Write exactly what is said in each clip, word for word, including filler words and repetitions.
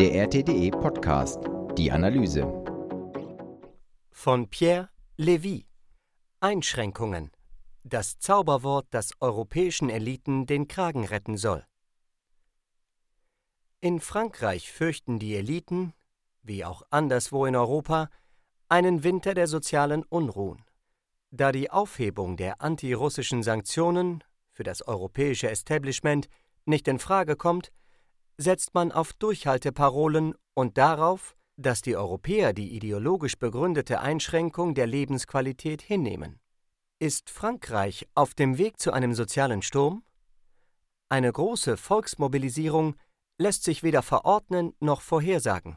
Der R T D E-Podcast, die Analyse. Von Pierre Lévy. Einschränkungen. Das Zauberwort, das europäischen Eliten den Kragen retten soll. In Frankreich fürchten die Eliten, wie auch anderswo in Europa, einen Winter der sozialen Unruhen. Da die Aufhebung der antirussischen Sanktionen für das europäische Establishment nicht in Frage kommt, setzt man auf Durchhalteparolen und darauf, dass die Europäer die ideologisch begründete Einschränkung der Lebensqualität hinnehmen. Ist Frankreich auf dem Weg zu einem sozialen Sturm? Eine große Volksmobilisierung lässt sich weder verordnen noch vorhersagen.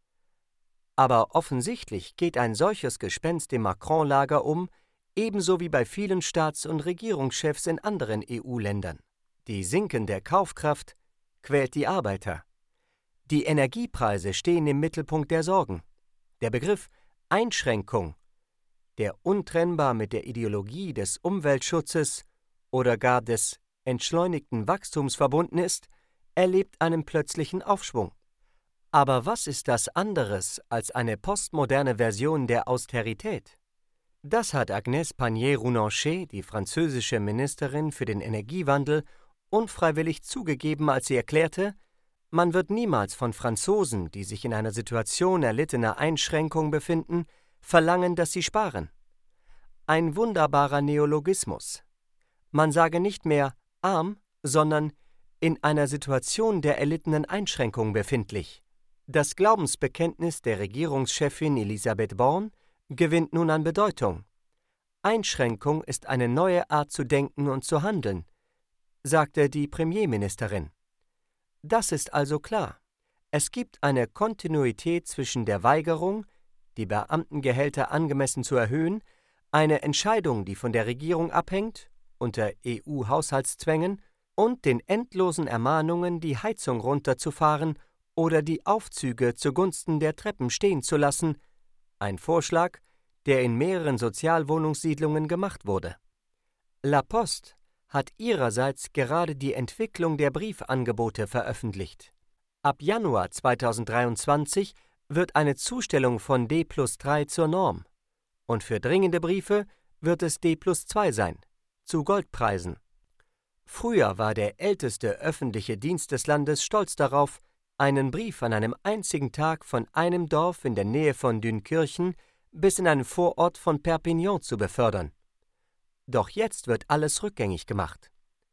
Aber offensichtlich geht ein solches Gespenst im Macron-Lager um, ebenso wie bei vielen Staats- und Regierungschefs in anderen E U-Ländern. Die sinkende Kaufkraft quält die Arbeiter. Die Energiepreise stehen im Mittelpunkt der Sorgen. Der Begriff Einschränkung, der untrennbar mit der Ideologie des Umweltschutzes oder gar des entschleunigten Wachstums verbunden ist, erlebt einen plötzlichen Aufschwung. Aber was ist das anderes als eine postmoderne Version der Austerität? Das hat Agnès Pannier-Runacher, die französische Ministerin für den Energiewandel, unfreiwillig zugegeben, als sie erklärte, man wird niemals von Franzosen, die sich in einer Situation erlittener Einschränkung befinden, verlangen, dass sie sparen. Ein wunderbarer Neologismus. Man sage nicht mehr arm, sondern in einer Situation der erlittenen Einschränkung befindlich. Das Glaubensbekenntnis der Regierungschefin Elisabeth Borne gewinnt nun an Bedeutung. Einschränkung ist eine neue Art zu denken und zu handeln, sagte die Premierministerin. Das ist also klar. Es gibt eine Kontinuität zwischen der Weigerung, die Beamtengehälter angemessen zu erhöhen, eine Entscheidung, die von der Regierung abhängt, unter E U-Haushaltszwängen, und den endlosen Ermahnungen, die Heizung runterzufahren oder die Aufzüge zugunsten der Treppen stehen zu lassen, ein Vorschlag, der in mehreren Sozialwohnungssiedlungen gemacht wurde. La Poste hat ihrerseits gerade die Entwicklung der Briefangebote veröffentlicht. Ab Januar zweitausenddreiundzwanzig wird eine Zustellung von D plus drei zur Norm. Und für dringende Briefe wird es D plus zwei sein, zu Goldpreisen. Früher war der älteste öffentliche Dienst des Landes stolz darauf, einen Brief an einem einzigen Tag von einem Dorf in der Nähe von Dünkirchen bis in einen Vorort von Perpignan zu befördern. Doch jetzt wird alles rückgängig gemacht.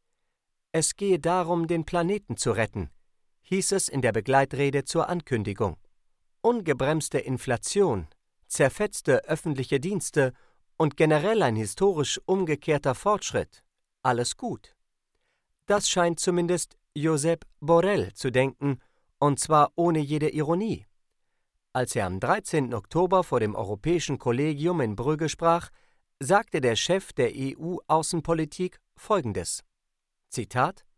Es gehe darum, den Planeten zu retten, hieß es in der Begleitrede zur Ankündigung. Ungebremste Inflation, zerfetzte öffentliche Dienste und generell ein historisch umgekehrter Fortschritt. Alles gut. Das scheint zumindest Josep Borrell zu denken, und zwar ohne jede Ironie. Als er am dreizehnten Oktober vor dem Europäischen Kollegium in Brügge sprach, sagte der Chef der E U-Außenpolitik Folgendes: Zitat: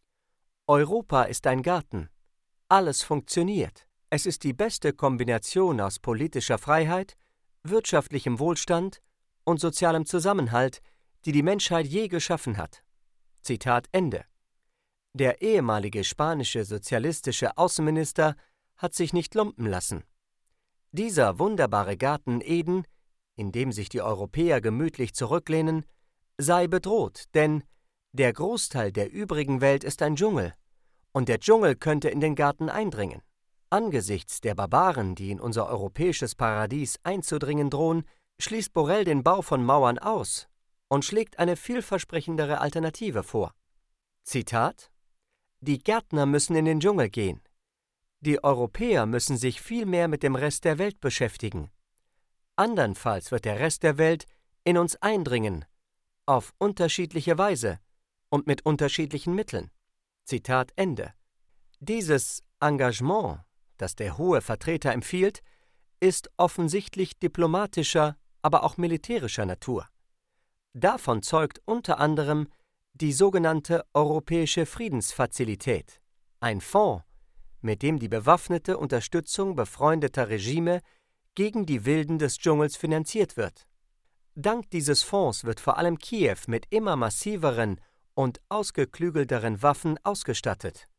Europa ist ein Garten. Alles funktioniert. Es ist die beste Kombination aus politischer Freiheit, wirtschaftlichem Wohlstand und sozialem Zusammenhalt, die die Menschheit je geschaffen hat. Zitat Ende. Der ehemalige spanische sozialistische Außenminister hat sich nicht lumpen lassen. Dieser wunderbare Garten Eden, in dem sich die Europäer gemütlich zurücklehnen, sei bedroht, denn der Großteil der übrigen Welt ist ein Dschungel, und der Dschungel könnte in den Garten eindringen. Angesichts der Barbaren, die in unser europäisches Paradies einzudringen drohen, schließt Borrell den Bau von Mauern aus und schlägt eine vielversprechendere Alternative vor. Zitat: Die Gärtner müssen in den Dschungel gehen. Die Europäer müssen sich viel mehr mit dem Rest der Welt beschäftigen. Andernfalls wird der Rest der Welt in uns eindringen, auf unterschiedliche Weise und mit unterschiedlichen Mitteln. Zitat Ende. Dieses Engagement, das der hohe Vertreter empfiehlt, ist offensichtlich diplomatischer, aber auch militärischer Natur. Davon zeugt unter anderem die sogenannte Europäische Friedensfazilität, ein Fonds, mit dem die bewaffnete Unterstützung befreundeter Regime gegen die Wilden des Dschungels finanziert wird. Dank dieses Fonds wird vor allem Kiew mit immer massiveren und ausgeklügelteren Waffen ausgestattet.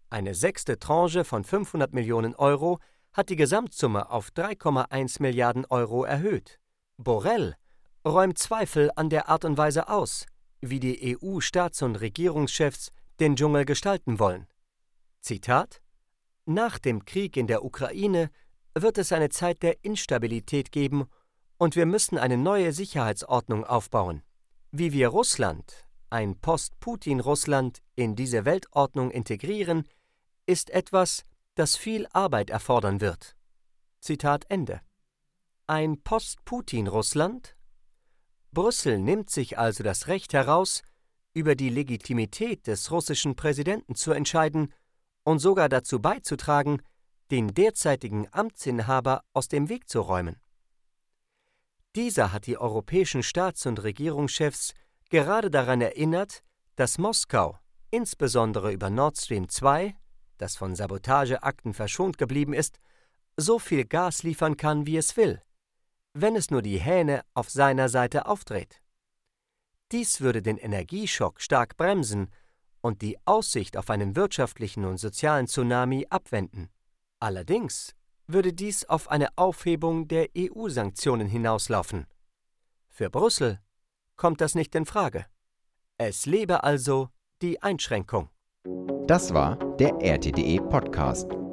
Eine sechste Tranche von fünfhundert Millionen Euro hat die Gesamtsumme auf drei Komma eins Milliarden Euro erhöht. Borrell räumt Zweifel an der Art und Weise aus, wie die E U-Staats- und Regierungschefs den Dschungel gestalten wollen. Zitat: Nach dem Krieg in der Ukraine wird es eine Zeit der Instabilität geben und wir müssen eine neue Sicherheitsordnung aufbauen. Wie wir Russland, ein Post-Putin-Russland, in diese Weltordnung integrieren, ist etwas, das viel Arbeit erfordern wird. Zitat Ende. Ein Post-Putin-Russland? Brüssel nimmt sich also das Recht heraus, über die Legitimität des russischen Präsidenten zu entscheiden und sogar dazu beizutragen, den derzeitigen Amtsinhaber aus dem Weg zu räumen. Dieser hat die europäischen Staats- und Regierungschefs gerade daran erinnert, dass Moskau, insbesondere über Nord Stream zwei, das von Sabotageakten verschont geblieben ist, so viel Gas liefern kann, wie es will, wenn es nur die Hähne auf seiner Seite aufdreht. Dies würde den Energieschock stark bremsen und die Aussicht auf einen wirtschaftlichen und sozialen Tsunami abwenden. Allerdings würde dies auf eine Aufhebung der E U-Sanktionen hinauslaufen. Für Brüssel kommt das nicht in Frage. Es lebe also die Einschränkung. Das war der R T D E Podcast.